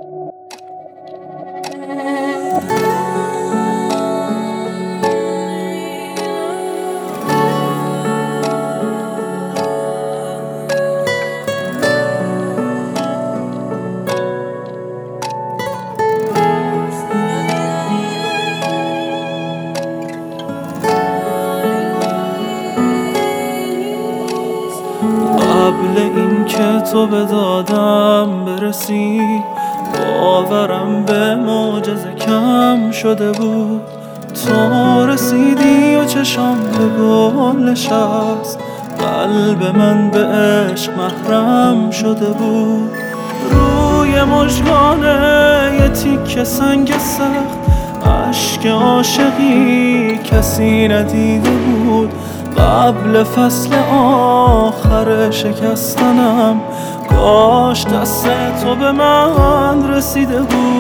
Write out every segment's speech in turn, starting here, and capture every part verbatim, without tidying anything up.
قبل این که تو به دادم برسی، باورم به معجزه کم شده بود. تو رسیدی و چشم به گل نشست، قلب من به عشق محرم شده بود. روی مژگانه یه تیکه سنگ سخت، اشک عاشقی کسی ندیده بود. قبل فصل آخر شکستنم، کاش دست تو به من رسیده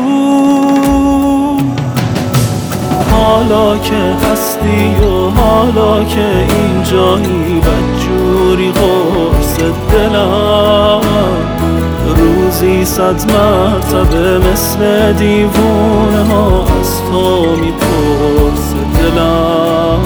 بود. حالا که هستی و حالا که اینجایی، بدجوری قرص دلم، روزی صد مرتبه مثل دیوونه ها از تو میپرسه دلم.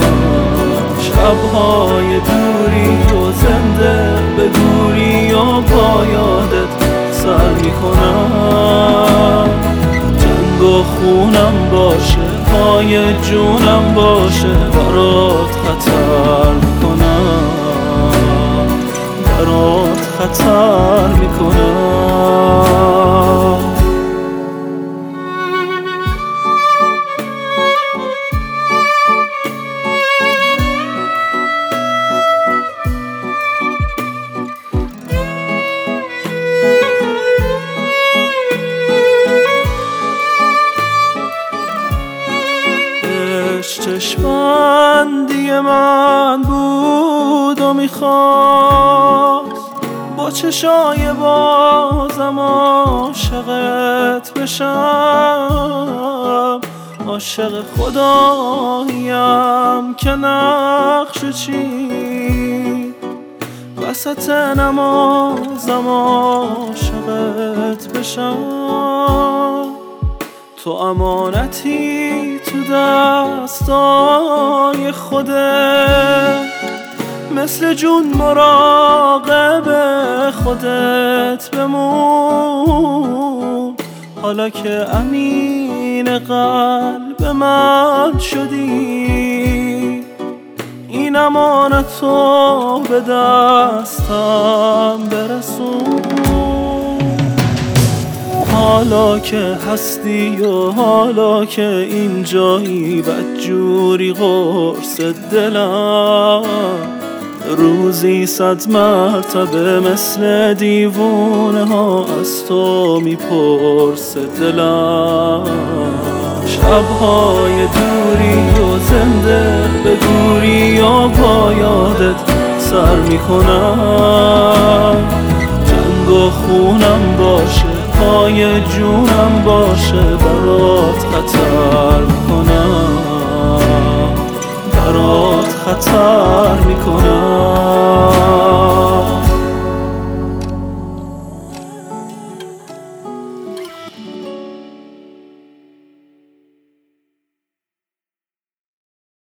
شبهای دوری و زنده به دوری و با یادت سر میکنم. جنگ و خونم باشه، پای جونم باشه، برات خطر میکنم، برات خطر میکنم. چشمندی من بود و میخواست با چشای بازم عاشقت بشم. عاشق خداییم که نقش چی وسط نمازم عاشقت بشم. تو امانتی تو دستای خودت، مثل جون مراقب خودت بمون. حالا که امین قلب من شدی، این امانتو به دستم برسون. حالا که هستی و حالا که اینجایی، بدجوری قرص دلم، روزی صد مرتبه مثل دیوونه ها از تو میپرسه دلم. شبهای دوری و زنده به دوری و با یادت سر میکنم. جنگ و خونم باشه، پای جونم باشه، برات خطر میکنم، برات خطر میکنم.